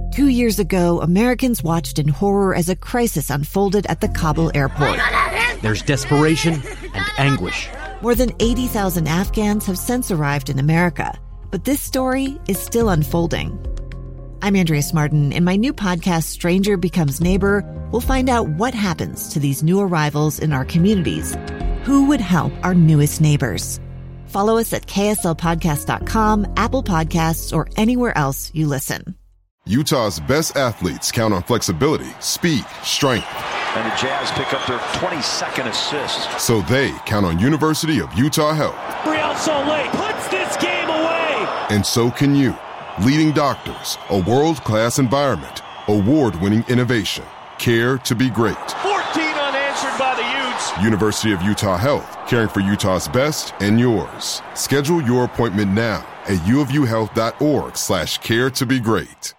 2 years ago, Americans watched in horror as a crisis unfolded at the Kabul airport. There's desperation and anguish. More than 80,000 Afghans have since arrived in America, but this story is still unfolding. I'm Andrea Martin. In my new podcast, Stranger Becomes Neighbor, we'll find out what happens to these new arrivals in our communities. Who would help our newest neighbors? Follow us at kslpodcast.com, Apple Podcasts, or anywhere else you listen. Utah's best athletes count on flexibility, speed, strength. And the Jazz pick up their 22nd assist. So they count on University of Utah Health. Real Salt Lake puts this game away. And so can you. Leading doctors, a world-class environment, award-winning innovation, care to be great. 14 unanswered by the Utes. University of Utah Health, caring for Utah's best and yours. Schedule your appointment now at uofuhealth.org/care to be great.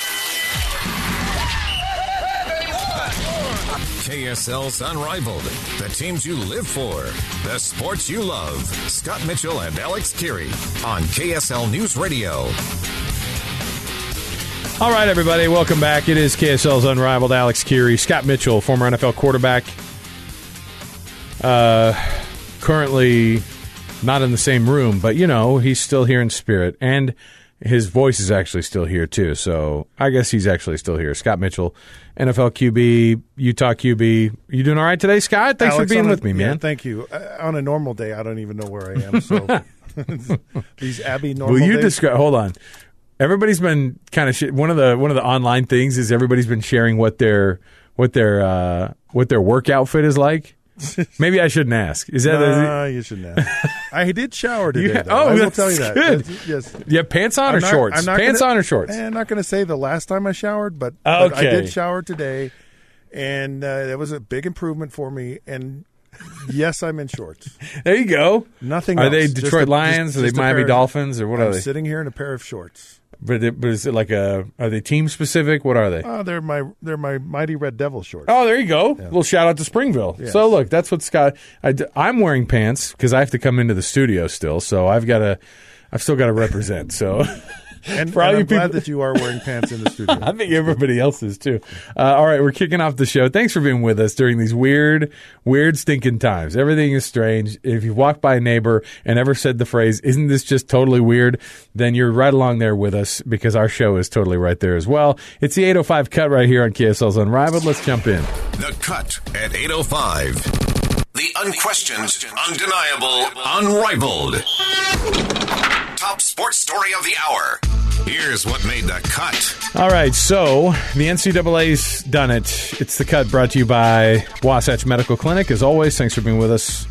KSL's Unrivaled. The teams you live for. The sports you love. Scott Mitchell and Alex Kirry on KSL News Radio. All right, everybody, welcome back. It is KSL's Unrivaled. Alex Kirry, Scott Mitchell, former NFL quarterback. Currently not in the same room, but, you know, he's still here in spirit. And his voice is actually still here, too. So I guess he's actually still here. Scott Mitchell, NFL QB, Utah QB. You doing all right today, Scott? Thanks Alex, for being with me, man. Yeah, thank you. On a normal day, I don't even know where I am. So these Abby normal Will you days. describe? Hold on. Everybody's been kind of one of the online things is everybody's been sharing what their work outfit is like. Maybe I shouldn't ask. Is that? No, you shouldn't ask. I did shower today. Oh, I will that's tell you that. good. Yes. You have pants on or shorts? Pants on or shorts? I'm not going to say the last time I showered, but Okay. I did shower today, and that was a big improvement for me. And yes, I'm in shorts. There you go. Nothing Are else. they Detroit Lions? Are they Miami Dolphins? Or what are I'm they? sitting here in a pair of shorts. But is it like are they team specific? What are they? They're my Mighty Red Devil shorts. Oh, there you go. Yeah. Little shout out to Springville. Yes. So look, that's what Scott. I'm wearing pants because I have to come into the studio still. So I've still got to represent. So. And, for all and you I'm glad people that you are wearing pants in the studio. I think everybody else is too. All right, we're kicking off the show. Thanks for being with us during these weird, stinking times. Everything is strange. If you walked by a neighbor and ever said the phrase, "Isn't this just totally weird?" then you're right along there with us because our show is totally right there as well. It's the 8:05 Cut right here on KSL's Unrivaled. Let's jump in. The Cut at 8:05. The unquestioned, undeniable, unrivaled. Top sports story of the hour. Here's what made the cut. All right, so the NCAA's done it. It's the Cut brought to you by Wasatch Medical Clinic. As always, thanks for being with us.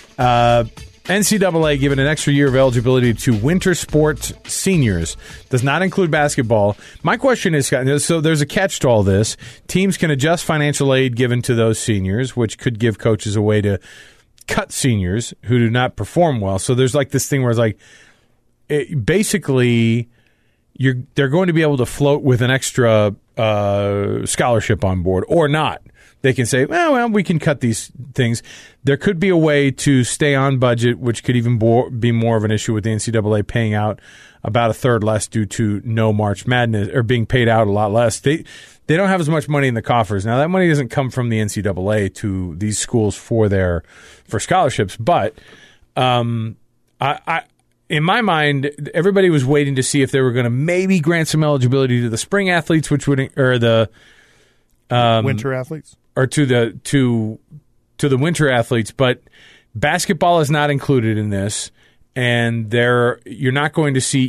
NCAA given an extra year of eligibility to winter sport seniors. Does not include basketball. My question is, so there's a catch to all this. Teams can adjust financial aid given to those seniors, which could give coaches a way to cut seniors who do not perform well. So there's like this thing where it's like, basically, they're going to be able to float with an extra scholarship on board or not. They can say, well, we can cut these things. There could be a way to stay on budget, which could even be more of an issue with the NCAA paying out about a third less due to no March Madness, or being paid out a lot less. They don't have as much money in the coffers. Now, that money doesn't come from the NCAA to these schools for scholarships, but in my mind, everybody was waiting to see if they were going to maybe grant some eligibility to the spring athletes, which would, or the winter athletes, or to the winter athletes. But basketball is not included in this, and you're not going to see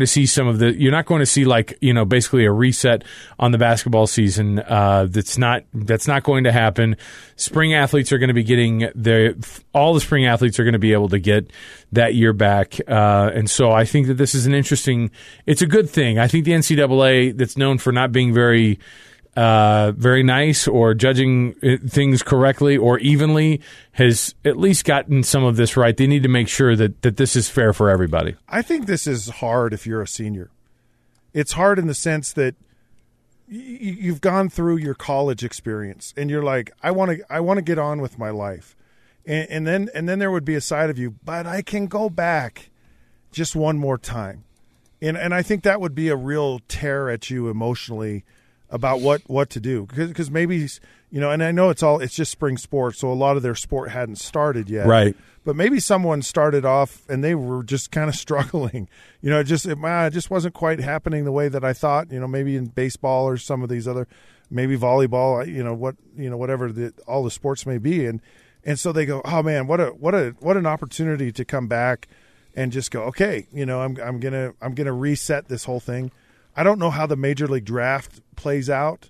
like, you know, basically a reset on the basketball season. That's not going to happen. Spring athletes are going to be getting all the spring athletes are going to be able to get that year back. And so I think that this is it's a good thing. I think the NCAA, that's known for not being very nice or judging things correctly or evenly, has at least gotten some of this right. They need to make sure that this is fair for everybody. I think this is hard if you're a senior. It's hard in the sense that you've gone through your college experience and you're like, I want to get on with my life. And then there would be a side of you, but I can go back just one more time. And I think that would be a real tear at you emotionally about what to do, because maybe, and I know it's just spring sports, so a lot of their sport hadn't started yet, right? But maybe someone started off and they were just kind of struggling, it just wasn't quite happening the way that I thought, maybe in baseball or some of these other, maybe volleyball, whatever all the sports may be, and so they go, oh man, what an opportunity to come back and just go, okay, I'm gonna reset this whole thing. I don't know how the Major League Draft plays out,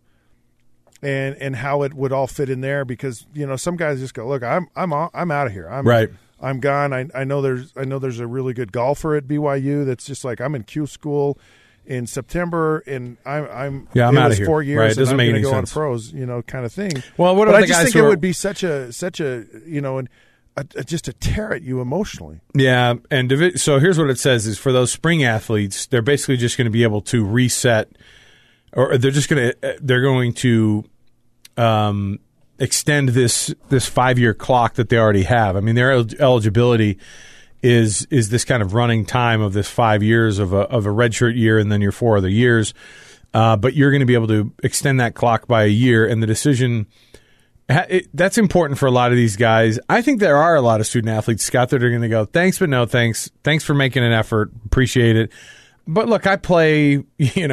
and how it would all fit in there, because some guys just go, look, I'm out of here. I'm gone. I know there's a really good golfer at BYU that's just like, I'm in Q school in September, and I'm out of here. 4 years. Right, it doesn't and I'm make any go sense. On pros, kind of thing. Well, what but are I the just guys think who it are, would be such a just a tear at you emotionally. Yeah, and so here's what it says: is for those spring athletes, they're basically just going to be able to reset, or they're going to extend this 5-year clock that they already have. I mean, their eligibility is this kind of running time of this 5 years of a redshirt year and then your 4 other years, but you're going to be able to extend that clock by a year, and the decision. That's important for a lot of these guys. I think there are a lot of student athletes, Scott, that are going to go, thanks, but no thanks. Thanks for making an effort. Appreciate it. But look, I play,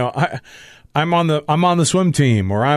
I'm on the swim team, or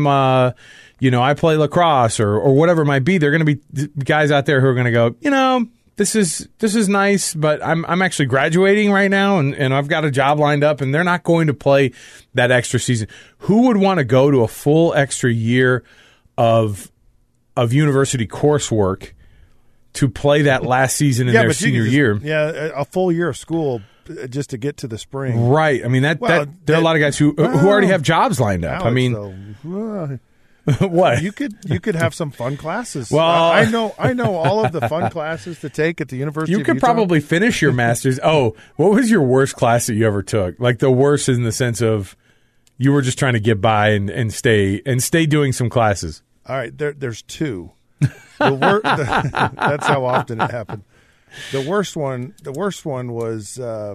I play lacrosse or whatever it might be. There are going to be guys out there who are going to go, this is nice, but I'm actually graduating right now, and I've got a job lined up, and they're not going to play that extra season. Who would want to go to a full extra year of university coursework to play that last season in their senior year? Yeah, a full year of school just to get to the spring. Right. I mean, there are a lot of guys who already have jobs lined up. Alex, what? You could have some fun classes. Well, I know all of the fun classes to take at the University of Utah. You could probably finish your master's. Oh, what was your worst class that you ever took? Like the worst in the sense of you were just trying to get by and stay doing some classes. All right, there's two. That's how often it happened. The worst one was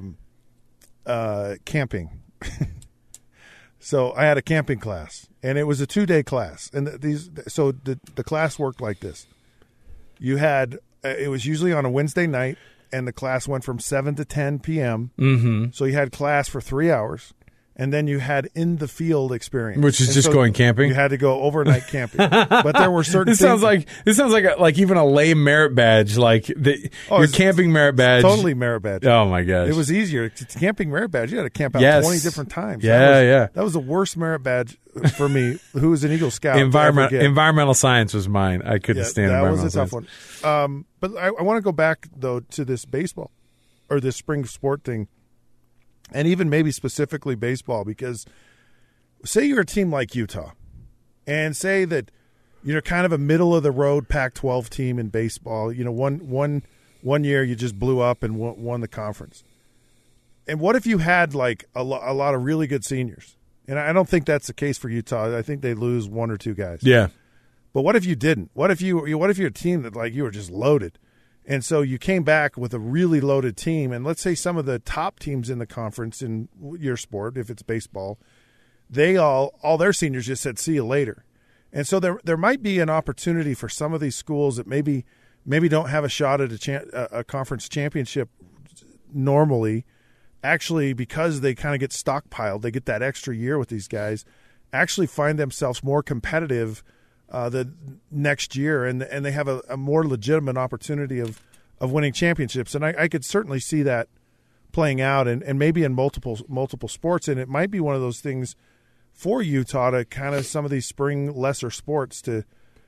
camping. So I had a camping class, and it was a 2-day class. And the class worked like this: you had it was usually on a Wednesday night, and the class went from 7 to 10 p.m. Mm-hmm. So you had class for 3 hours. And then you had in the field experience, which is just going camping. You had to go overnight camping, but there were certain. This sounds like even a lame merit badge, like your camping merit badge. Totally merit badge. Oh my gosh, it was easier. Camping merit badge. You had to camp out 20 different times. Yeah, that was the worst merit badge for me, who was an Eagle Scout. Environmental science was mine. I couldn't stand that. That environmental was a tough one. But I want to go back though to this baseball or this spring sport thing. And even maybe specifically baseball, because say you're a team like Utah, and say that you're kind of a middle-of-the-road Pac-12 team in baseball. One year you just blew up and won the conference. And what if you had like a lot of really good seniors? And I don't think that's the case for Utah. I think they lose 1 or 2 guys. Yeah. But what if you didn't? What if you're a team that like you were just loaded? And so you came back with a really loaded team, and let's say some of the top teams in the conference in your sport, if it's baseball, they all their seniors just said, see you later. And so there might be an opportunity for some of these schools that maybe don't have a shot at a conference championship normally, actually because they kind of get stockpiled, they get that extra year with these guys, actually find themselves more competitive the next year, and they have a more legitimate opportunity of winning championships. And I could certainly see that playing out, and maybe in multiple sports. And it might be one of those things for Utah to kind of some of these spring lesser sports to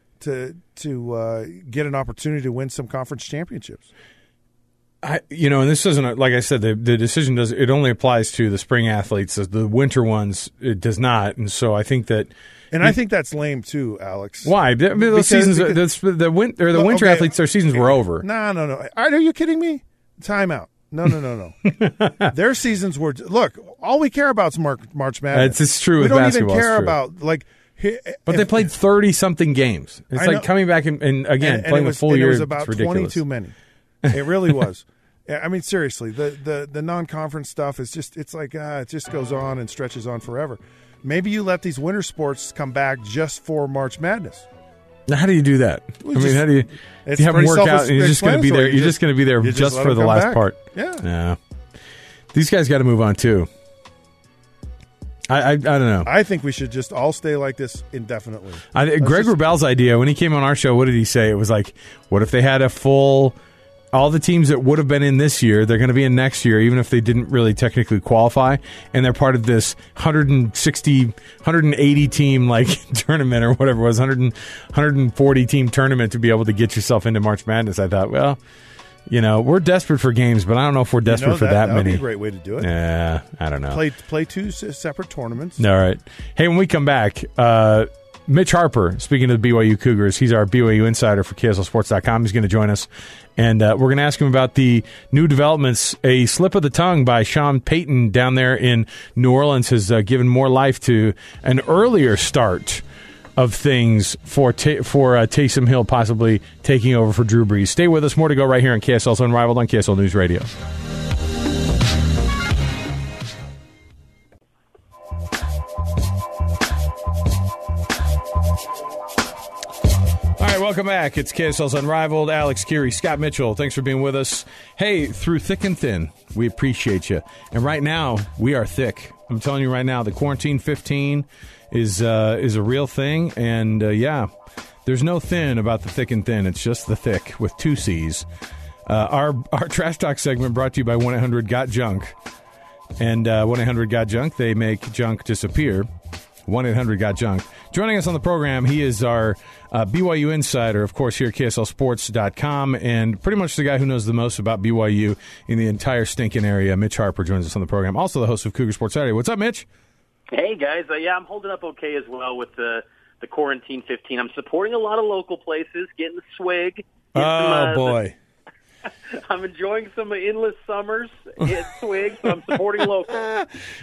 get an opportunity to win some conference championships. And this doesn't, like I said, the decision it only applies to the spring athletes. The winter ones, it does not. And so I think that. And I think that's lame too, Alex. Why? The winter athletes, their seasons were over. No. Are you kidding me? Time out. No. Their seasons were. Look, all we care about is March Madness. It's true. We with don't basketball, even care about But they played 30-something games. It's like coming back and again playing a full year. It was about 20 too many. It really was. I mean, seriously, the non-conference stuff is just, it's like, it just goes on and stretches on forever. Maybe you let these winter sports come back just for March Madness. Now, how do you do that? Well, I mean, how do you have them work out and you're just going to be there? You're just going to be there just for the last back. part. Yeah. These guys got to move on too. I don't know. I think we should just all stay like this indefinitely. Greg Wrubell's idea, when he came on our show, what did he say? It was like, what if they had a full, all the teams that would have been in this year, they're going to be in next year, even if they didn't really technically qualify, and they're part of this 160, 180 team like tournament or whatever it was, 140 team tournament to be able to get yourself into March Madness. I thought, well, you know, we're desperate for games, but I don't know if we're desperate for that many. That would be a great way to do it. Yeah, I don't know. Play two separate tournaments. All right. Hey, when we come back, Mitch Harper, speaking of the BYU Cougars, he's our BYU insider for KSLSports.com. He's going to join us, and we're going to ask him about the new developments. A slip of the tongue by Sean Payton down there in New Orleans has given more life to an earlier start of things for Taysom Hill possibly taking over for Drew Brees. Stay with us. More to go right here on KSL's Unrivaled on KSL News Radio. All right, welcome back. It's KSL's Unrivaled. Alex Keary, Scott Mitchell, thanks for being with us. Hey, through thick and thin, we appreciate you. And right now, we are thick. I'm telling you right now, the Quarantine 15 is a real thing, and there's no thin about the thick and thin. It's just the thick with two C's. Our Trash Talk segment brought to you by 1-800-GOT-JUNK. And 1-800-GOT-JUNK, they make junk disappear. 1-800-GOT-JUNK. Joining us on the program, he is our BYU insider, of course, here at KSLSports.com, and pretty much the guy who knows the most about BYU in the entire stinking area. Mitch Harper joins us on the program, also the host of Cougar Sports Saturday. What's up, Mitch? Hey, guys. I'm holding up okay as well with the Quarantine 15. I'm supporting a lot of local places, getting the swig. Boy. I'm enjoying some endless summers at swig, so I'm supporting local.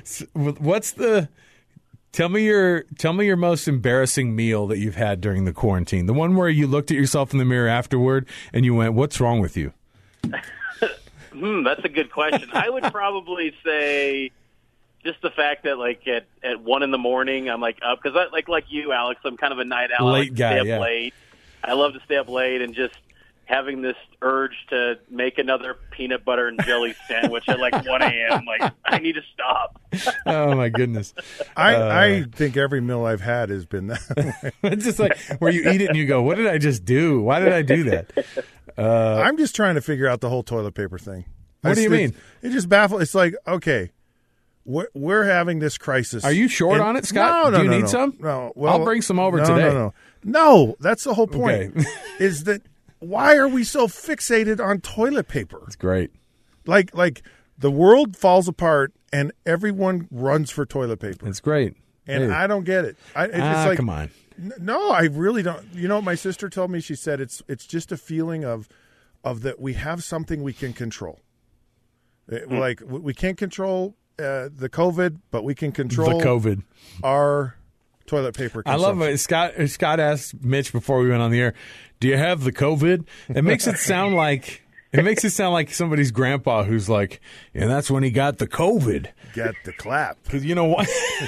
Tell me your most embarrassing meal that you've had during the quarantine. The one where you looked at yourself in the mirror afterward and you went, "What's wrong with you?" That's a good question. I would probably say just the fact that like at 1 a.m, I'm like up because I like you, Alex. I'm kind of a night owl. Late guy, stay up late. I love to stay up late and just having this urge to make another peanut butter and jelly sandwich at like 1 a.m. Like, I need to stop. Oh, my goodness. I think every meal I've had has been that. It's just like where you eat it and you go, what did I just do? Why did I do that? I'm just trying to figure out the whole toilet paper thing. What do you mean? It just baffles. It's like, okay, we're having this crisis. Are you short on it, Scott? No, do you need some? No. Well, I'll bring some over today. No, that's the whole point. Okay. Is that why are we so fixated on toilet paper? It's great. Like the world falls apart and everyone runs for toilet paper. It's great. And I don't get it. It's like, come on. No, I really don't. You know what my sister told me? She said it's just a feeling of that we have something we can control. Like we can't control the COVID, but we can control the COVID. Our toilet paper consumption. I love it. Scott asked Mitch before we went on the air, "Do you have the COVID?" It makes it sound like somebody's grandpa who's like, "And that's when he got the COVID." Got the clap. Because you know what? He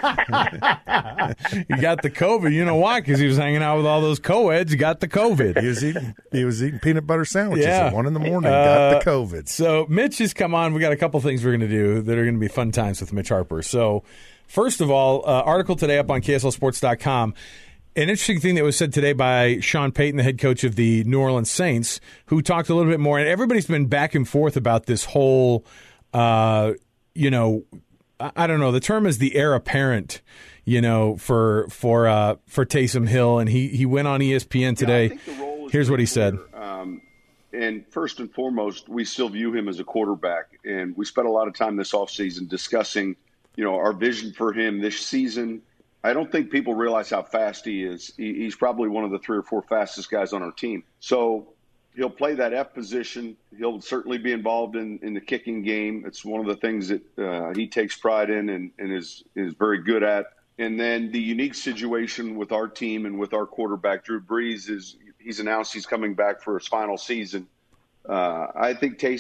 got the COVID. You know why? Because he was hanging out with all those co-eds. He got the COVID. He was eating peanut butter sandwiches at 1 a.m. Got the COVID. So Mitch has come on. We got a couple things we're going to do that are going to be fun times with Mitch Harper. So first of all, article today up on KSLSports.com. An interesting thing that was said today by Sean Payton, the head coach of the New Orleans Saints, who talked a little bit more. And everybody's been back and forth about this whole I don't know. The term is the heir apparent, for Taysom Hill, and he went on ESPN today. Here's what he said. And first and foremost, we still view him as a quarterback, and we spent a lot of time this offseason discussing, our vision for him this season. I don't think people realize how fast he is. He's probably one of the 3 or 4 fastest guys on our team. So he'll play that F position. He'll certainly be involved in the kicking game. It's one of the things that he takes pride in and is very good at. And then the unique situation with our team and with our quarterback, Drew Brees, is he's announced he's coming back for his final season. I think Taysom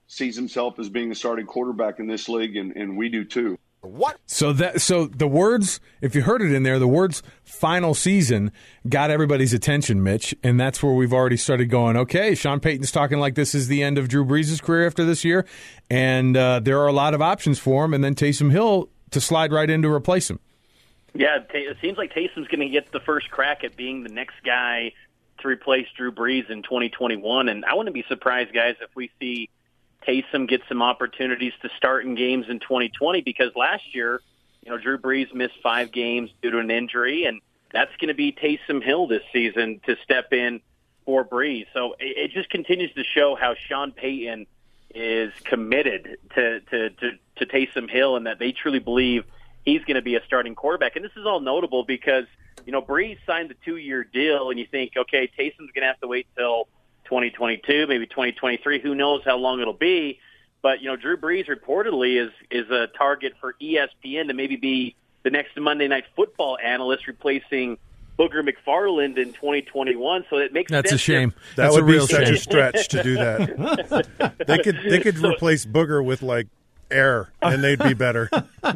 sees himself as being a starting quarterback in this league, and we do too. What? So the words, if you heard it in there, the words "final season" got everybody's attention, Mitch, and that's where we've already started going, okay, Sean Payton's talking like this is the end of Drew Brees' career after this year, and there are a lot of options for him, and then Taysom Hill to slide right in to replace him. Yeah, it seems like Taysom's going to get the first crack at being the next guy to replace Drew Brees in 2021, and I wouldn't be surprised, guys, if we see Taysom get some opportunities to start in games in 2020, because last year, Drew Brees missed 5 games due to an injury, and that's going to be Taysom Hill this season to step in for Brees. So it just continues to show how Sean Payton is committed to Taysom Hill, and that they truly believe he's going to be a starting quarterback. And this is all notable because, Brees signed the 2-year deal, and you think, okay, Taysom's going to have to wait till 2022, maybe 2023. Who knows how long it'll be? But Drew Brees reportedly is a target for ESPN to maybe be the next Monday Night Football analyst, replacing Booger McFarland in 2021. So it makes that's sense. A shame. That would be such shame. a stretch to do that. they could replace Booger with like air, and they'd be better.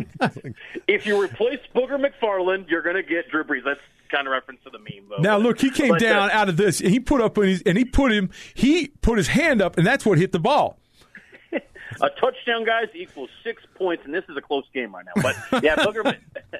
If you replace Booger McFarland, you're going to get Drew Brees. That's kind of reference to the meme, though. Now look, he came down out of this, and he put his hand up, and that's what hit the ball. A touchdown, guys, equals 6 points, and this is a close game right now. But yeah, Booger.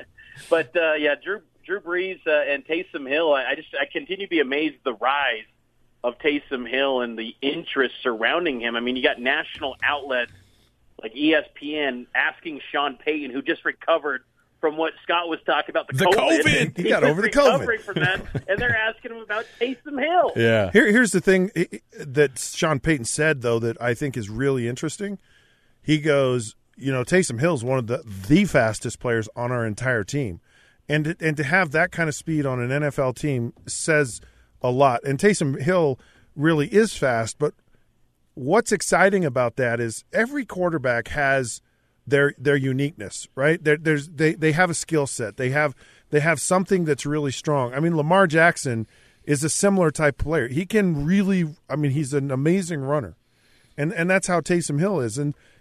But Drew Brees and Taysom Hill. I continue to be amazed at the rise of Taysom Hill and the interest surrounding him. I mean, you got national outlets like ESPN asking Sean Payton, who just recovered from what Scott was talking about, the COVID. He got over the COVID. Recovering from that, and they're asking him about Taysom Hill. Yeah. Here's the thing that Sean Payton said, though, that I think is really interesting. He goes, Taysom Hill's one of the fastest players on our entire team. And to have that kind of speed on an NFL team says a lot. And Taysom Hill really is fast, but what's exciting about that is every quarterback has their uniqueness, right? They have a skill set. They have something that's really strong. I mean, Lamar Jackson is a similar type player. He can really, he's an amazing runner, and that's how Taysom Hill is.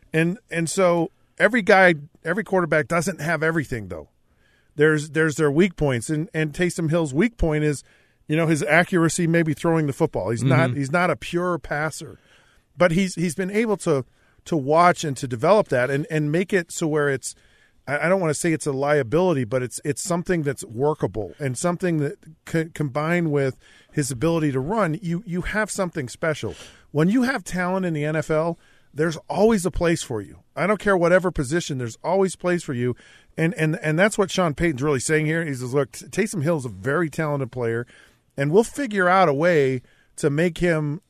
And so every quarterback doesn't have everything, though. There's their weak points, and Taysom Hill's weak point is, his accuracy, maybe throwing the football. He's not a pure passer, but he's been able to watch and to develop that and make it so where it's, I don't want to say it's a liability, but it's something that's workable and something that combined with his ability to run, you have something special. When you have talent in the NFL, there's always a place for you. I don't care whatever position, there's always a place for you. And that's what Sean Payton's really saying here. He says, look, Taysom Hill's a very talented player, and we'll figure out a way to make him,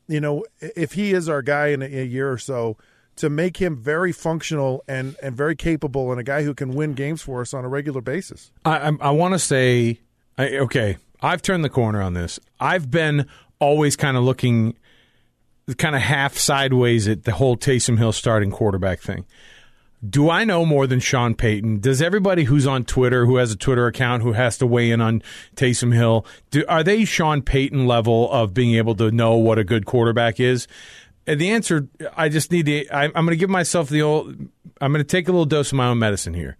if he is our guy in a year or so, to make him very functional and very capable and a guy who can win games for us on a regular basis. I want to say, okay, I've turned the corner on this. I've been always kind of looking kind of half sideways at the whole Taysom Hill starting quarterback thing. Do I know more than Sean Payton? Does everybody who's on Twitter, who has a Twitter account, who has to weigh in on Taysom Hill, are they Sean Payton level of being able to know what a good quarterback is? And the answer, I just need to, I'm going to give myself I'm going to take a little dose of my own medicine here.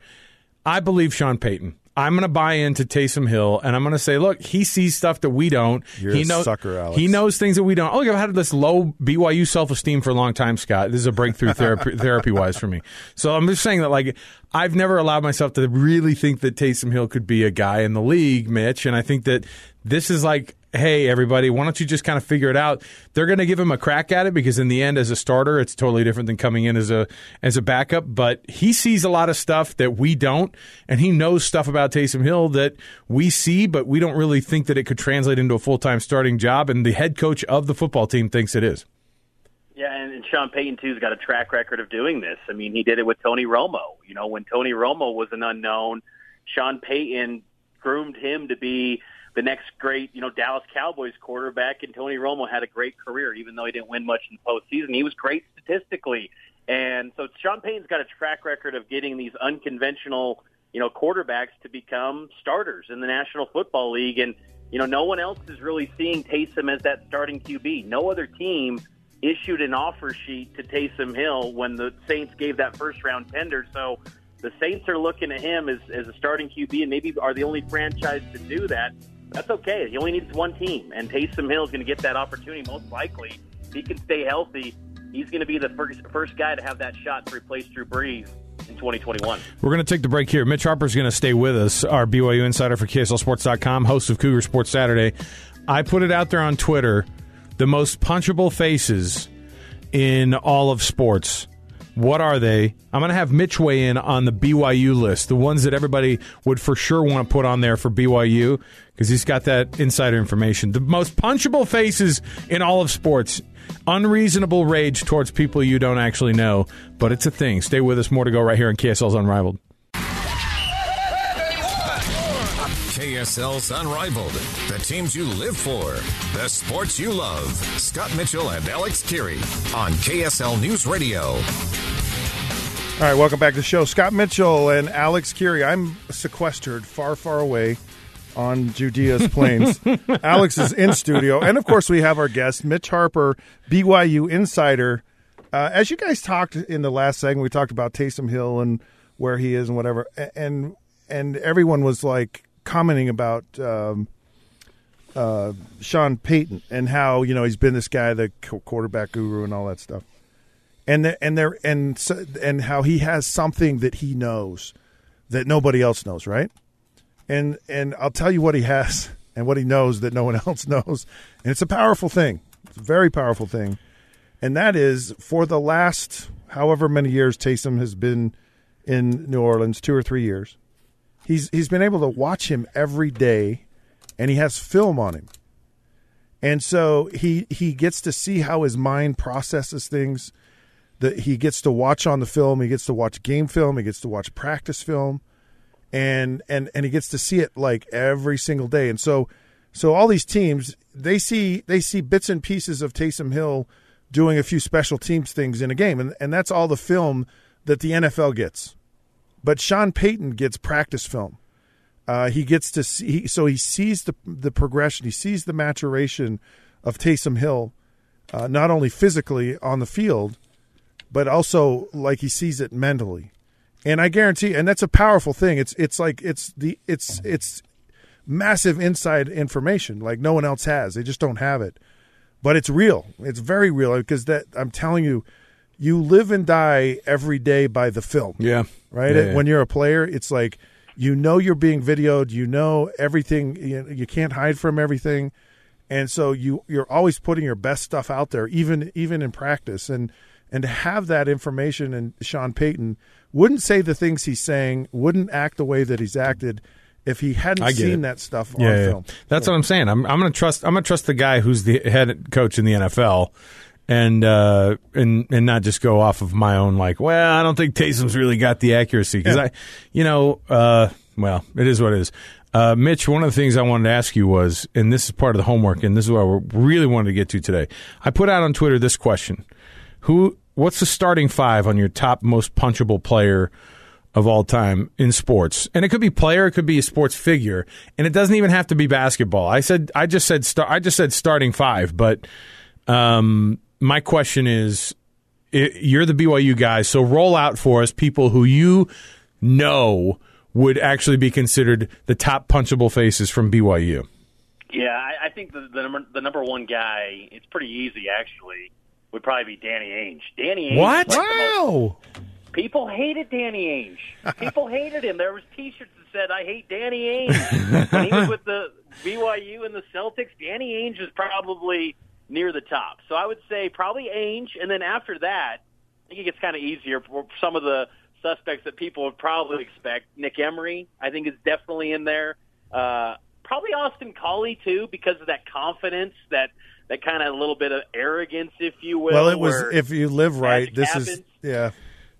I believe Sean Payton. I'm going to buy into Taysom Hill, and I'm going to say, look, he sees stuff that we don't. You're a sucker, Alex. He knows things that we don't. Look, I've had this low BYU self-esteem for a long time, Scott. This is a breakthrough therapy-wise for me. So I'm just saying that, I've never allowed myself to really think that Taysom Hill could be a guy in the league, Mitch, and I think that this is hey, everybody, why don't you just kind of figure it out? They're going to give him a crack at it because in the end, as a starter, it's totally different than coming in as a backup. But he sees a lot of stuff that we don't, and he knows stuff about Taysom Hill that we see, but we don't really think that it could translate into a full-time starting job, and the head coach of the football team thinks it is. Yeah, and Sean Payton, too, has got a track record of doing this. I mean, he did it with Tony Romo. When Tony Romo was an unknown, Sean Payton groomed him to be the next great, Dallas Cowboys quarterback, and Tony Romo had a great career, even though he didn't win much in the postseason. He was great statistically. And so Sean Payton's got a track record of getting these unconventional, quarterbacks to become starters in the National Football League. And, no one else is really seeing Taysom as that starting QB. No other team issued an offer sheet to Taysom Hill when the Saints gave that first-round tender. So the Saints are looking at him as a starting QB and maybe are the only franchise to do that. That's okay. He only needs one team, and Taysom Hill is going to get that opportunity most likely. If he can stay healthy, he's going to be the first guy to have that shot to replace Drew Brees in 2021. We're going to take the break here. Mitch Harper's going to stay with us, our BYU insider for KSLSports.com, host of Cougar Sports Saturday. I put it out there on Twitter, the most punchable faces in all of sports. What are they? I'm going to have Mitch weigh in on the BYU list, the ones that everybody would for sure want to put on there for BYU, because he's got that insider information. The most punchable faces in all of sports. Unreasonable rage towards people you don't actually know, but it's a thing. Stay with us. More to go right here on KSL's Unrivaled. KSL's Unrivaled. The teams you live for. The sports you love. Scott Mitchell and Alex Kirry on KSL News Radio. All right, welcome back to the show. Scott Mitchell and Alex Kirry. I'm sequestered far, far away on Judea's plains. Alex is in studio. And, of course, we have our guest, Mitch Harper, BYU insider. As you guys talked in the last segment, we talked about Taysom Hill and where he is and whatever. And everyone was, like, commenting about Sean Payton and how, you know, he's been this guy, the quarterback guru and all that stuff. And how he has something that he knows that nobody else knows, right? And I'll tell you what he has and what he knows that no one else knows. And it's a powerful thing. It's a very powerful thing. And that is, for the last however many years Taysom has been in New Orleans, 2 or 3 years, he's been able to watch him every day, and he has film on him. And so he gets to see how his mind processes things. That he gets to watch on the film, he gets to watch game film, he gets to watch practice film, and he gets to see it like every single day. And so all these teams, they see bits and pieces of Taysom Hill doing a few special teams things in a game, and that's all the film that the NFL gets. But Sean Payton gets practice film. He gets to see, so he sees the progression, he sees the maturation of Taysom Hill, not only physically on the field, but also like he sees it mentally. And I guarantee, and that's a powerful thing. It's massive inside information like no one else has. They just don't have it. But it's real. It's very real, because that, I'm telling you, you live and die every day by the film. Yeah. Right? Yeah. When you're a player, it's like, you know, you're being videoed, you know everything, you can't hide from everything. And so you're always putting your best stuff out there, even in practice. And to have that information, and Sean Payton wouldn't say the things he's saying, wouldn't act the way that he's acted if he hadn't seen that stuff on film. That's what I'm saying. I'm going to trust the guy who's the head coach in the NFL, and not just go off of my own, like, well, I don't think Taysom's really got the accuracy, because well, it is what it is. Mitch, one of the things I wanted to ask you was, and this is part of the homework, and this is what we really wanted to get to today. I put out on Twitter this question: what's the starting five on your top most punchable player of all time in sports? And it could be player, it could be a sports figure, and it doesn't even have to be basketball. I just said starting five, but my question is, you're the BYU guy, so roll out for us people who you know would actually be considered the top punchable faces from BYU. Yeah, I think the number one guy, it's pretty easy actually, would probably be Danny Ainge. Danny Ainge. What? Wow. People hated Danny Ainge. People hated him. There was T-shirts that said, "I hate Danny Ainge." When he was with the BYU and the Celtics, Danny Ainge was probably near the top. So I would say probably Ainge, and then after that, I think it gets kind of easier for some of the suspects that people would probably expect. Nick Emery, I think, is definitely in there. Probably Austin Collie, too, because of that confidence, that kind of a little bit of arrogance, if you will. Well, it was, if you live right, this happens. is, yeah.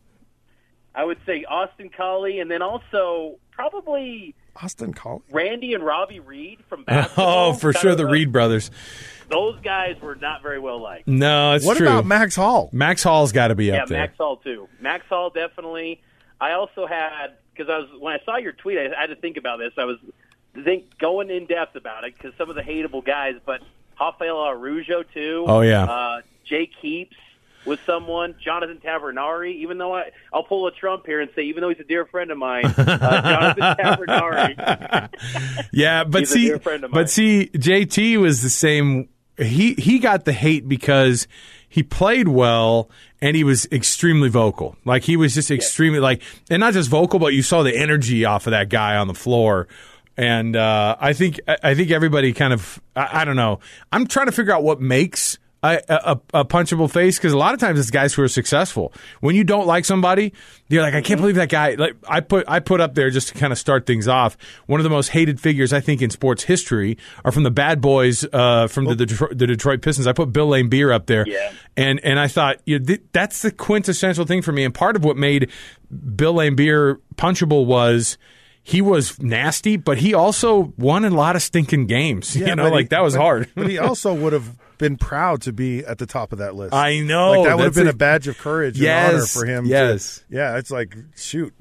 I would say Austin Collie, and then also probably Austin Collie, Randy and Robbie Reed from basketball. Oh, for sure, the Reed brothers. Those guys were not very well liked. No, it's true. What about Max Hall? Max Hall's got to be up there. Yeah, Max Hall too. Max Hall definitely. I also had, because when I saw your tweet, I had to think about this. I was going in depth about it because some of the hateable guys, but Rafael Araujo, too. Oh, yeah. Jake Heaps was someone. Jonathan Tavernari, even though I'll pull a Trump here and say, even though he's a dear friend of mine, Jonathan Tavernari. Yeah, but he's a dear friend of mine. JT was the same. He got the hate because he played well and he was extremely vocal. Like, he was just extremely, and not just vocal, but you saw the energy off of that guy on the floor. And I think everybody kind of, I don't know. I'm trying to figure out what makes a punchable face, because a lot of times it's guys who are successful. When you don't like somebody, you're like, I can't believe that guy. Like, I put up there just to kind of start things off. One of the most hated figures I think in sports history are from the Bad Boys from the Detroit Pistons. I put Bill Laimbeer up there, and I thought that's the quintessential thing for me. And part of what made Bill Laimbeer punchable was he was nasty, but he also won a lot of stinking games. Yeah, that was hard. But he also would have been proud to be at the top of that list. I know. Like, that would have been a badge of courage and honor for him. Yes. It's like, shoot,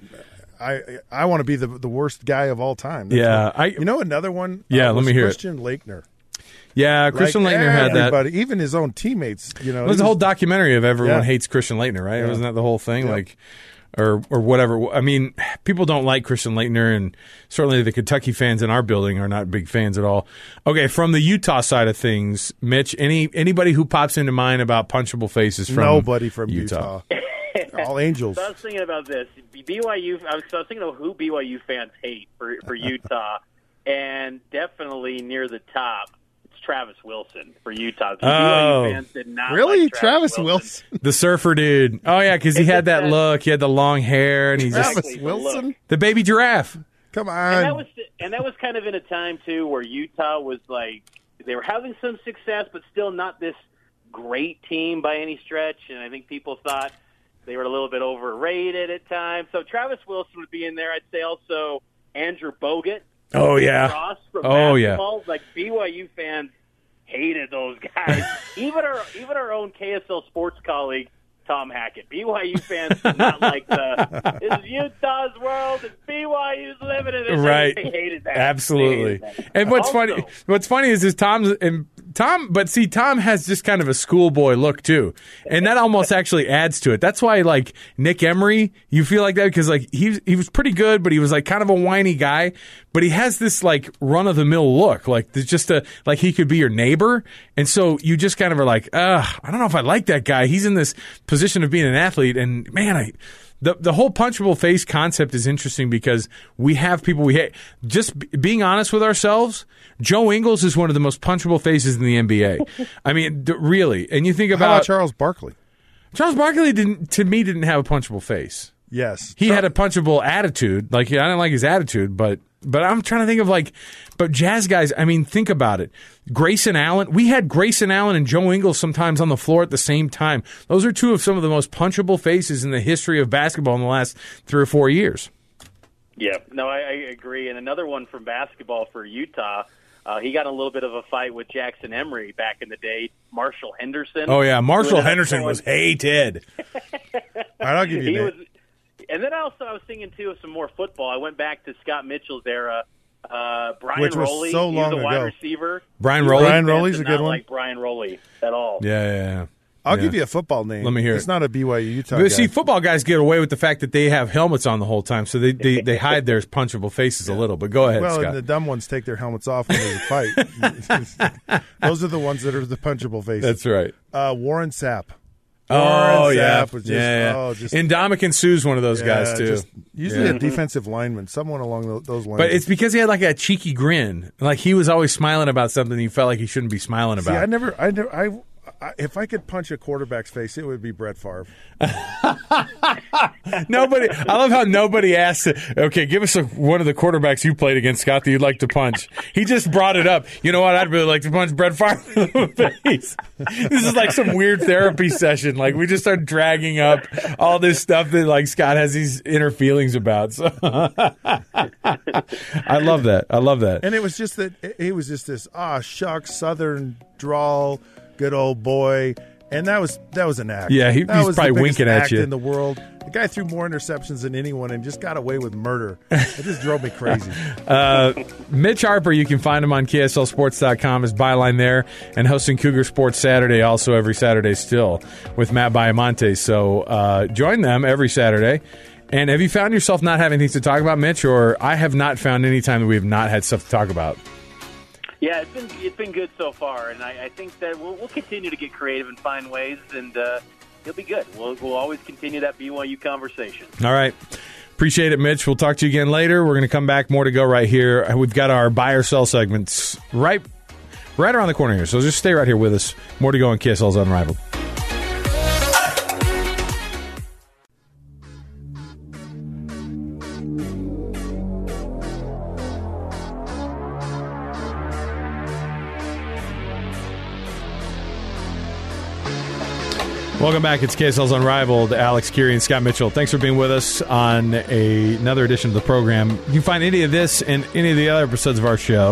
I want to be the worst guy of all time. Another one. Yeah, let me hear Christian Laettner. Yeah, Christian Laettner had that. Even his own teammates. It was the whole documentary of Everyone Hates Christian Laettner, right? Wasn't that the whole thing? Yeah. Like, or whatever. I mean, people don't like Christian Laettner, and certainly the Kentucky fans in our building are not big fans at all. Okay, from the Utah side of things, Mitch, anybody who pops into mind about punchable faces from nobody from Utah. All Angels. So I was thinking about this. BYU. I was thinking of who BYU fans hate for Utah, and definitely near the top, it's Travis Wilson for Utah. BYU fans did not really like Travis Wilson, the surfer dude. Oh yeah, because he had that look. He had the long hair, and he's Travis Wilson, the baby giraffe. Come on. And that was kind of in a time too where Utah was like, they were having some success, but still not this great team by any stretch. And I think people thought they were a little bit overrated at times. So Travis Wilson would be in there. I'd say also Andrew Bogut. Oh, yeah. Ross from basketball. Like, BYU fans hated those guys. even our own KSL sports colleague, Tom Hackett. BYU fans did not like this is Utah's world, and BYU's living in it. Right. They hated that. Absolutely. And what's funny is Tom has just kind of a schoolboy look too, and that almost actually adds to it. That's why, like, Nick Emery, you feel like that because, like, he was pretty good, but he was like kind of a whiny guy. But he has this, like, run of the mill look, like there's just like he could be your neighbor, and so you just kind of are like, I don't know if I like that guy. He's in this position of being an athlete, and man, The whole punchable face concept is interesting because we have people we hate. Just being honest with ourselves, Joe Ingles is one of the most punchable faces in the NBA. I mean, really. And you think about, how about Charles Barkley? Charles Barkley didn't have a punchable face. Yes. He had a punchable attitude. Like, I didn't like his attitude, but I'm trying to think of, but Jazz guys, I mean, think about it. Grayson Allen, we had Grayson Allen and Joe Ingles sometimes on the floor at the same time. Those are two of some of the most punchable faces in the history of basketball in the last 3 or 4 years. Yeah, no, I agree. And another one from basketball for Utah, he got a little bit of a fight with Jackson Emery back in the day. Marshall Henderson. Oh, yeah, Marshall Henderson was hated. All right, I'll give you that. And then I was thinking, too, of some more football. I went back to Scott Mitchell's era. Brian Which was Rowley, so long he was a wide ago. receiver. Brian Rowley? Brian Rowley's a good one. Like Brian Rowley at all. Yeah. I'll give you a football name. Let me hear It's it. not a BYU Utah But guy. see, football guys get away with the fact that they have helmets on the whole time, so they hide their punchable faces a little. But go ahead, well, Scott. and the dumb ones take their helmets off when they fight. Those are the ones that are the punchable faces. That's right. Warren Sapp. Oh, yeah. Was just, and Dominican Sue's one of those guys, too. Usually a defensive lineman, someone along those lines. But it's because he had like a cheeky grin. Like he was always smiling about something you felt like he shouldn't be smiling about. See, if I could punch a quarterback's face, it would be Brett Favre. Nobody. I love how nobody asked. Okay, give us one of the quarterbacks you played against, Scott, that you'd like to punch. He just brought it up. You know what? I'd really like to punch Brett Favre in the face. This is like some weird therapy session. Like we just start dragging up all this stuff that like Scott has these inner feelings about. So I love that. And it was just that he was just this shucks Southern drawl. Good old boy, And that was an act. Yeah, he's that was probably the biggest winking at act you. in the world. The guy threw more interceptions than anyone and just got away with murder. It just drove me crazy. Mitch Harper, you can find him on KSLSports.com, his byline there, and hosting Cougar Sports Saturday, also every Saturday still, with Matt Baiamonte. So join them every Saturday. And have you found yourself not having things to talk about, Mitch? Or I have not found any time that we have not had stuff to talk about. Yeah, it's been good so far, and I think that we'll continue to get creative and find ways, and it'll be good. We'll always continue that BYU conversation. All right. Appreciate it, Mitch. We'll talk to you again later. We're going to come back. More to go right here. We've got our buy or sell segments right around the corner here, so just stay right here with us. More to go on KSL's Unrivaled. Welcome back. It's KSL's Unrivaled. Alex Keary and Scott Mitchell. Thanks for being with us on another edition of the program. You can find any of this and any of the other episodes of our show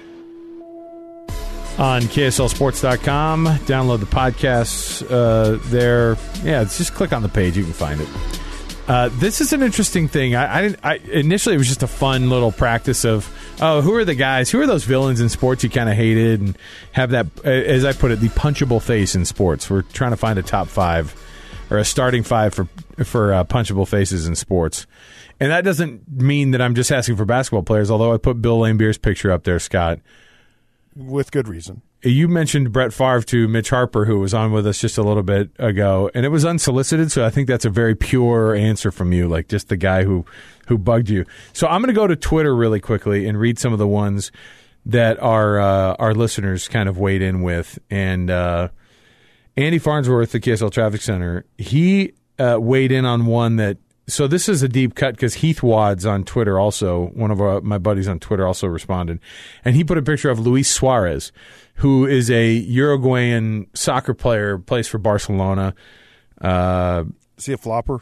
on KSLSports.com. Download the podcasts there. Yeah, just click on the page. You can find it. This is an interesting thing. I initially, it was just a fun little practice of, who are the guys? Who are those villains in sports you kind of hated? And have that, as I put it, the punchable face in sports. We're trying to find a top 5 or a starting 5 for punchable faces in sports. And that doesn't mean that I'm just asking for basketball players, although I put Bill Laimbeer's picture up there, Scott. With good reason. You mentioned Brett Favre to Mitch Harper, who was on with us just a little bit ago, and it was unsolicited, so I think that's a very pure answer from you, like just the guy who bugged you. So I'm going to go to Twitter really quickly and read some of the ones that our listeners kind of weighed in with. And Andy Farnsworth, the KSL Traffic Center, he weighed in on one that, so this is a deep cut because Heath Wads on Twitter also, one of my buddies on Twitter also responded, and he put a picture of Luis Suarez, who is a Uruguayan soccer player, plays for Barcelona. Is he a flopper?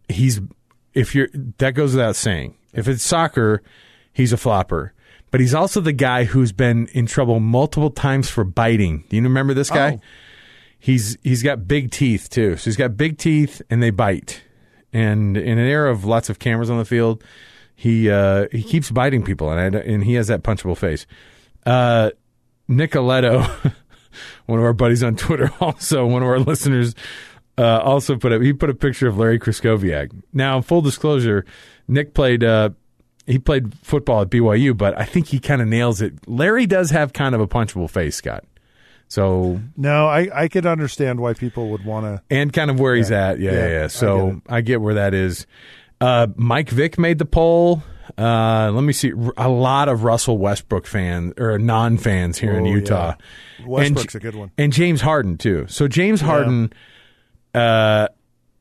That goes without saying. If it's soccer, he's a flopper. But he's also the guy who's been in trouble multiple times for biting. Do you remember this guy? Oh. He's got big teeth too. So he's got big teeth and they bite. And in an era of lots of cameras on the field, he keeps biting people, and he has that punchable face. Nicoletto, one of our buddies on Twitter, also one of our listeners, also put a picture of Larry Kraskowiak. Now, full disclosure, Nick played football at BYU, but I think he kind of nails it. Larry does have kind of a punchable face, Scott. So no, I could understand why people would want to, and kind of where he's at. Yeah. So I get where that is. Mike Vick made the poll. Let me see. A lot of Russell Westbrook fans or non-fans here in Utah. Yeah. Westbrook's a good one, and James Harden too. So James Harden, and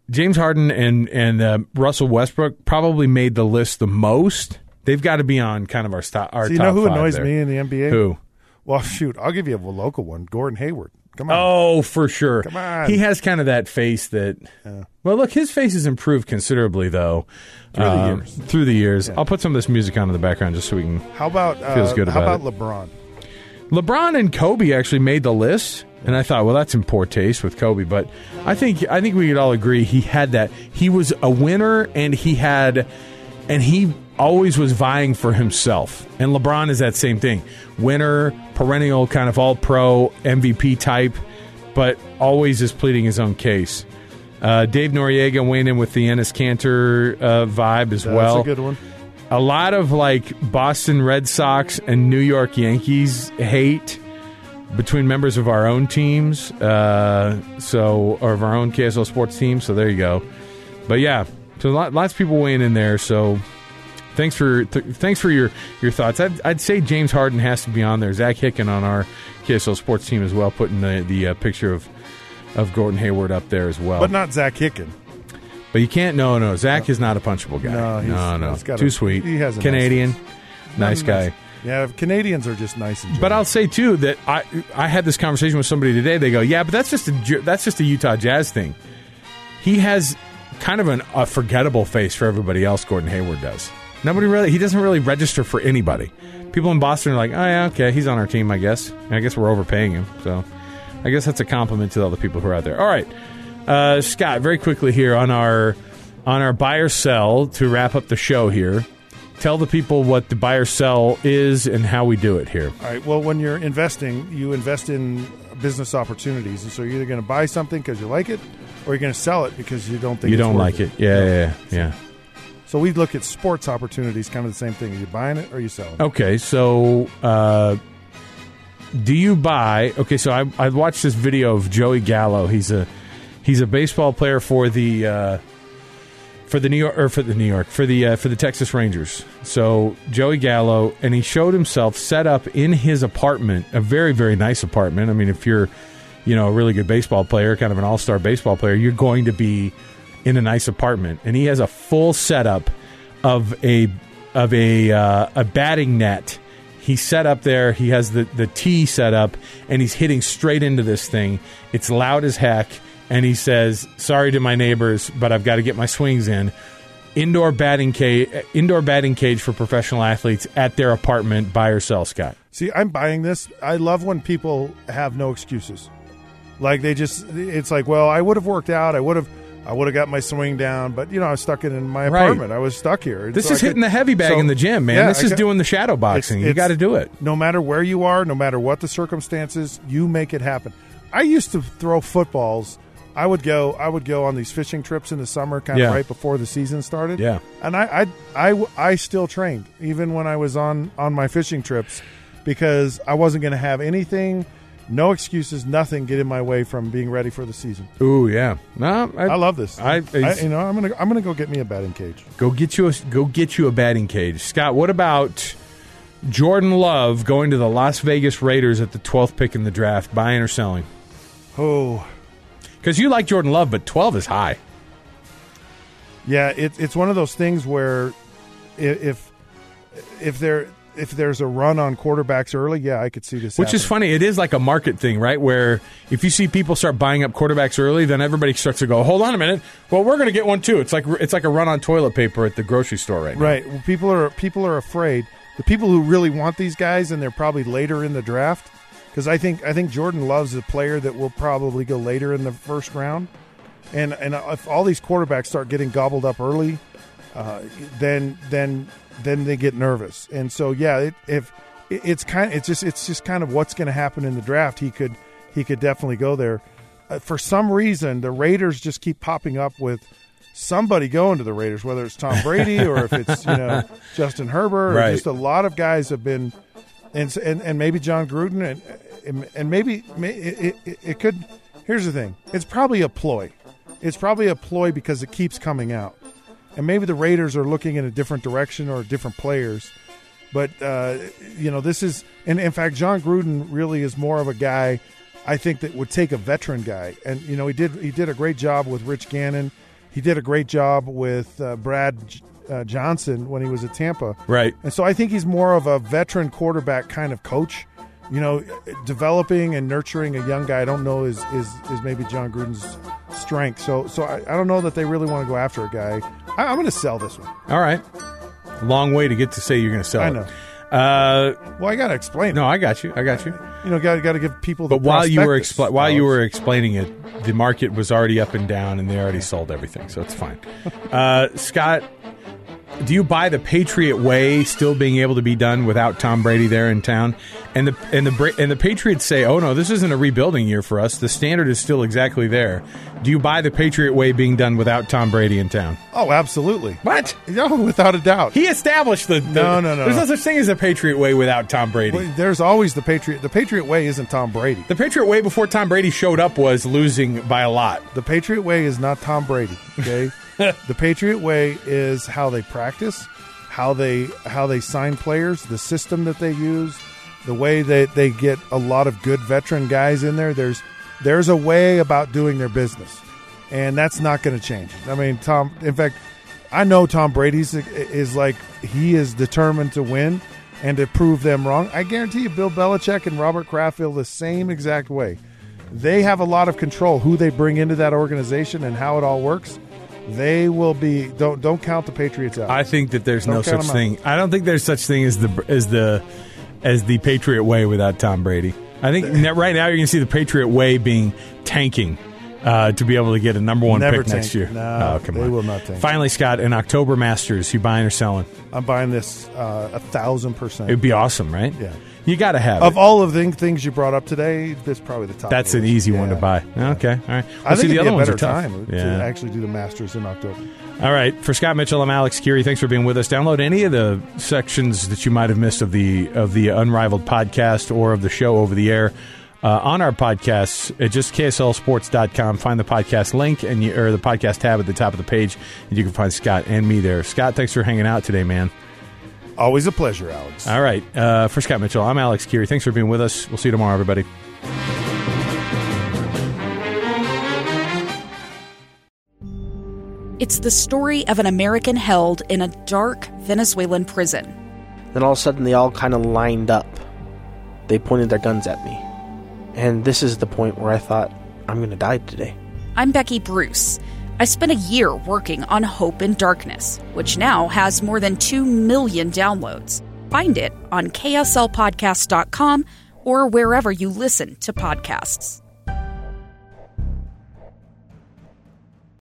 Russell Westbrook probably made the list the most. They've got to be on kind of our top. So you know who annoys me in the NBA? Who? Well, shoot, I'll give you a local one. Gordon Hayward. Come on. Oh, for sure. Come on. He has kind of that face that. Well, look, his face has improved considerably, though. Through the years. Yeah. I'll put some of this music on in the background just so we can. How about LeBron? LeBron and Kobe actually made the list, and I thought, well, that's in poor taste with Kobe. But I think we could all agree he had that. He was a winner, and he always was vying for himself. And LeBron is that same thing. Winner, perennial, kind of all-pro, MVP type, but always is pleading his own case. Dave Noriega weighing in with the Enes Kanter vibe as well. That's a good one. A lot of Boston Red Sox and New York Yankees hate between members of our own teams, or of our own KSL sports team. So there you go. But yeah, so lots of people weighing in there. So thanks for your thoughts. I'd say James Harden has to be on there. Zach Hicken on our KSL sports team as well, putting the picture of Gordon Hayward up there as well. But not Zach Hicken. But you can't. No. Zach is not a punchable guy. No. Too sweet. He has a Canadian, nice guy. Yeah, Canadians are just nice and. But I'll say too that I had this conversation with somebody today. They go, yeah, but that's just a Utah Jazz thing. He has kind of a forgettable face for everybody else. Gordon Hayward does. He doesn't really register for anybody. People in Boston are like, oh yeah, okay, he's on our team. I guess we're overpaying him. So, I guess that's a compliment to all the people who are out there. All right, Scott, very quickly here on our buy or sell to wrap up the show here. Tell the people what the buy or sell is and how we do it here. All right. Well, when you're investing, you invest in business opportunities. And so you're either going to buy something because you like it or you're going to sell it because you don't think it's worth it. Yeah. So we look at sports opportunities, kind of the same thing. Are you buying it or are you selling it? Okay, so do you buy? Okay, so I watched this video of Joey Gallo. He's a baseball player for the Texas Rangers. So Joey Gallo, and he showed himself set up in his apartment, a very, very nice apartment. I mean, if you're, a really good baseball player, kind of an all-star baseball player, you're going to be in a nice apartment. And he has a full setup of a batting net. He's set up there. He has the tee set up, and he's hitting straight into this thing. It's loud as heck. And he says, sorry to my neighbors, but I've got to get my swings in. Indoor batting cage for professional athletes at their apartment. Buy or sell, Scott? See, I'm buying this. I love when people have no excuses. Like it's like, well, I would have worked out. I would have got my swing down, but I was stuck in my apartment. Right. I was stuck here. This is hitting the heavy bag in the gym, man. This is doing the shadow boxing. You got to do it. No matter where you are, no matter what the circumstances, you make it happen. I used to throw footballs. I would go on these fishing trips in the summer, kind of right before the season started. Yeah, and I still trained even when I was on my fishing trips because I wasn't going to have anything, no excuses, nothing get in my way from being ready for the season. Ooh, yeah, no, I love this. I'm gonna go get me a batting cage. Go get you a batting cage, Scott. What about Jordan Love going to the Las Vegas Raiders at the 12th pick in the draft? Buying or selling? Oh. Because you like Jordan Love, but 12 is high. Yeah, it's one of those things where if there's a run on quarterbacks early, yeah, I could see this. Which is funny. It is like a market thing, right? Where if you see people start buying up quarterbacks early, then everybody starts to go, hold on a minute. Well, we're going to get one too. It's like a run on toilet paper at the grocery store right now. Right. Well, people are afraid. The people who really want these guys, and they're probably later in the draft. Because I think Jordan Love's a player that will probably go later in the first round, and if all these quarterbacks start getting gobbled up early, then they get nervous. And so it's just kind of what's going to happen in the draft. He could definitely go there. For some reason, the Raiders just keep popping up with somebody going to the Raiders, whether it's Tom Brady or if it's Justin Herbert. Right. Or just a lot of guys have been. And maybe John Gruden and maybe it could. Here's the thing: it's probably a ploy. It's probably a ploy because it keeps coming out, and maybe the Raiders are looking in a different direction or different players. But this is, and in fact, John Gruden really is more of a guy I think that would take a veteran guy, and he did a great job with Rich Gannon. He did a great job with Brad Johnson when he was at Tampa. Right. And so I think he's more of a veteran quarterback kind of coach. Developing and nurturing a young guy, I don't know is maybe John Gruden's strength. So I don't know that they really want to go after a guy. I'm going to sell this one. All right. Long way to get to say you're going to sell it. I know. Well, I got to explain. No, I got you. Got to give people the But while you were explaining it, the market was already up and down, and they already sold everything, so it's fine. Scott, do you buy the Patriot way still being able to be done without Tom Brady there in town? And the Patriots say, "Oh no, this isn't a rebuilding year for us. The standard is still exactly there." Do you buy the Patriot way being done without Tom Brady in town? Oh, absolutely. What? No, without a doubt. He established the No. There's no such thing as the Patriot way without Tom Brady. Well, there's always the Patriot. The Patriot way isn't Tom Brady. The Patriot way before Tom Brady showed up was losing by a lot. The Patriot way is not Tom Brady. Okay. The Patriot way is how they practice, how they sign players, the system that they use, the way that they get a lot of good veteran guys in there. There's a way about doing their business, and that's not going to change. I mean, in fact, I know Tom Brady's is like, he is determined to win and to prove them wrong. I guarantee you Bill Belichick and Robert Kraft feel the same exact way. They have a lot of control who they bring into that organization and how it all works. They will be. Don't count the Patriots out. I think that there's no such thing. I don't think there's such thing as the as the Patriot way without Tom Brady. I think right now you're going to see the Patriot way being tanking to be able to get a number one Never pick tank. next year. No, come they on. will not tank. Finally, Scott, an October Masters, you buying or selling? I'm buying this 1,000%. It'd be awesome, right? Yeah. You got to have Of it. all of the things you brought up today, this is probably the top. That's of an the list. easy one to Yeah. buy. Okay, all right. I think the it'd other be a ones better are tough. time to Yeah. actually do the Masters in October. All right. For Scott Mitchell, I'm Alex Curie. Thanks for being with us. Download any of the sections that you might have missed of the Unrivaled podcast or of the show over the air on our podcasts at just KSLSports.com. Find the podcast link or the podcast tab at the top of the page, and you can find Scott and me there. Scott, thanks for hanging out today, man. Always a pleasure, Alex. All right. For Scott Mitchell, I'm Alex Curie. Thanks for being with us. We'll see you tomorrow, everybody. It's the story of an American held in a dark Venezuelan prison. Then all of a sudden they all kind of lined up. They pointed their guns at me. And this is the point where I thought, I'm going to die today. I'm Becky Bruce. I spent a year working on Hope in Darkness, which now has more than 2 million downloads. Find it on KSLpodcast.com or wherever you listen to podcasts.